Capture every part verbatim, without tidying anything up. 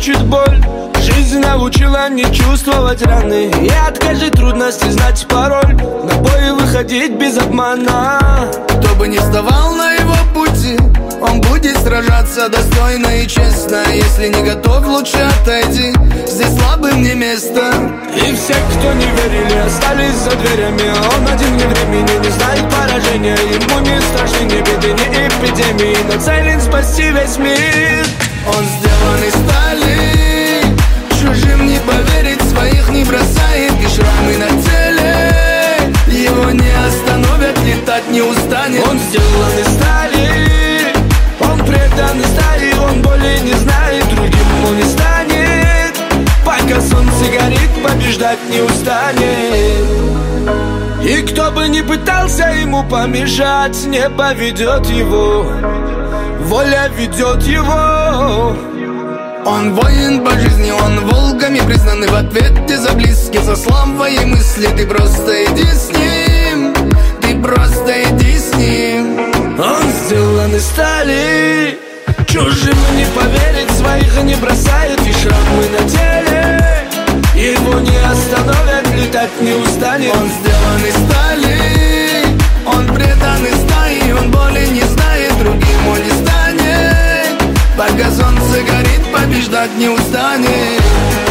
мучит боль. Жизнь научила не чувствовать раны и от каждой трудности знать пароль. На бой выходить без обмана. Кто бы ни вставал на его пути, он будет сражаться достойно и честно. Если не готов, лучше отойди, здесь слабым не место. И все, кто не верили, остались за дверями. Он один не времени, не знает поражения. Ему не страшны ни беды, ни эпидемии, нацелен спасти весь мир. Он сделан из стали, чужим не поверить, своих не бросает. И шрамы на теле его не остановят, летать не устанет. Он сделан из стали, он предан из стали. Он боли не знает, другим он не станет. Пока солнце горит, побеждать не устанет. И кто бы ни пытался ему помешать, небо ведет его, воля ведет его. Он воин по жизни, он волками признанный в ответе за близких, за славой мысли. Ты просто иди с ним, ты просто иди с ним. Он сделан из стали, чужим не поверить, своих не бросает. И шрамы на теле его не остановят, летать не устанет. Он сделан из стали, он предан из стаи. Он боли не знает, другим он не станет. Пока солнце горит, побеждать не устанет.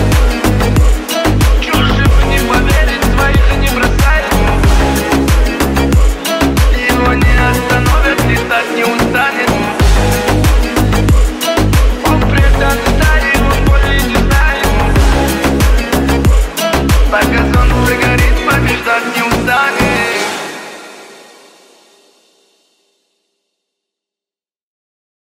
Чужим не поверить, своих не бросает. Его не остановят, летать не устанет. Он предан стали, он боли не знает. Пока солнце горит.